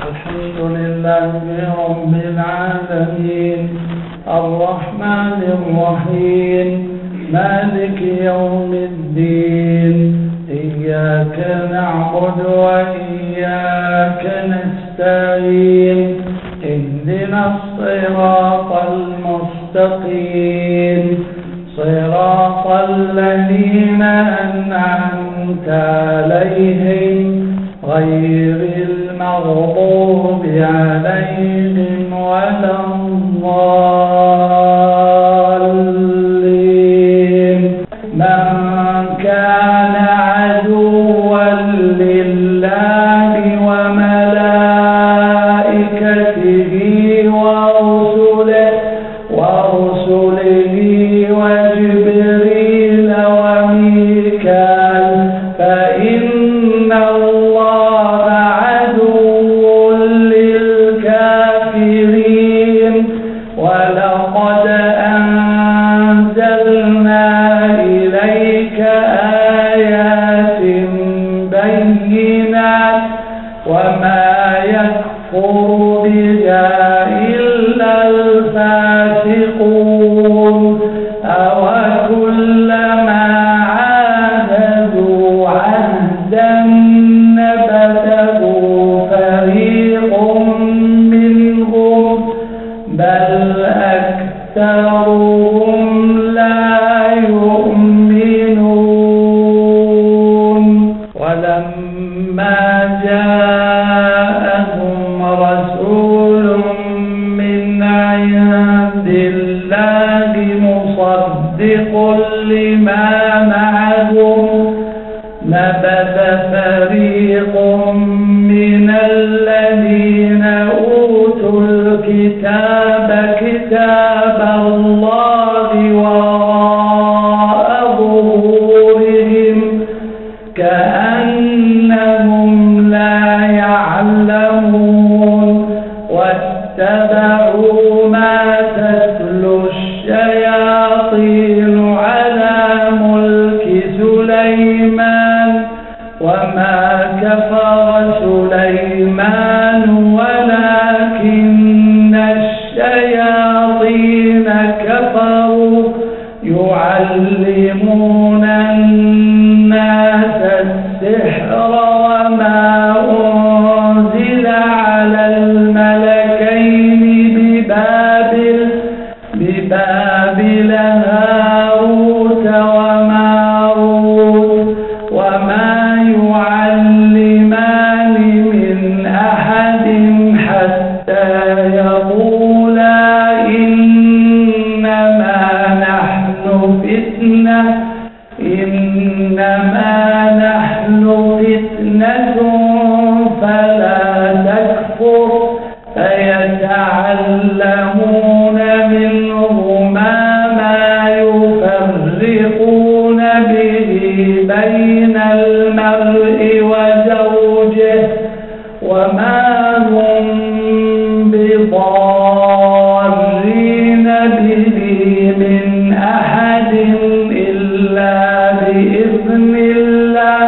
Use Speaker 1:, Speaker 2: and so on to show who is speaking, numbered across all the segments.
Speaker 1: الحمد لله رب العالمين الرحمن الرحيم مالك يوم الدين إياك نعبد وإياك نستعين اهدنا الصراط المستقيم صراط الذين أنعمت عليهم غير المغضوب عليهم ولا الضالين من كان عدوا لله وملائكته ورسله وجبريل وميكال فإن الله عدو للكافرين ولقد أنزلنا إليك آيات بينات وما يكفر بها إلا الفاسقون أوكلما عاهدوا عهدا نبذه فريق منهم بل أكثرهم لا يؤمنون ولما جاءهم رسول من عند الله مصدق لما معهم نبذ فريق من الذين أوتوا الكتاب كتاب الله وراء ظهورهم كأنهم لا يعلمون واتبعوا ما تتلو الشياطين على ملك سليمان وما كفر سليمان ولكن الشياطين كفروا يعلمون الناس السحر وما أنزل على الملكين ببابل هاروت وماروت وما يعلمان من أحد حتى يقولا إنما نحن فتنة فلا تكفر فيتعلمون منهما ما يفرقون به بين المرء وزوجه وما هم بضارين به من أحد إلا بإذن الله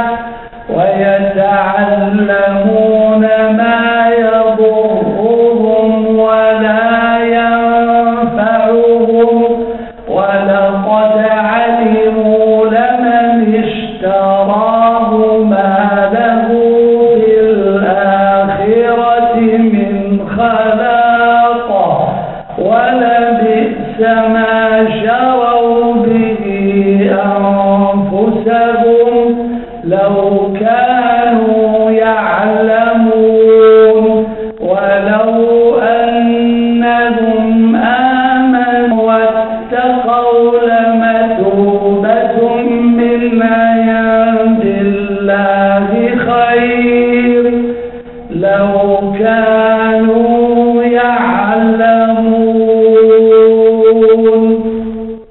Speaker 1: ويتعلمون ما يضرهم ولا ينفعهم ولقد علموا لمن اشتراه ما له في الآخرة من خلاق ولبئس ما شروا به أنفسهم لو كانوا يعلمون ولو أنهم آمنوا واتقوا لمثوبة من عند الله خير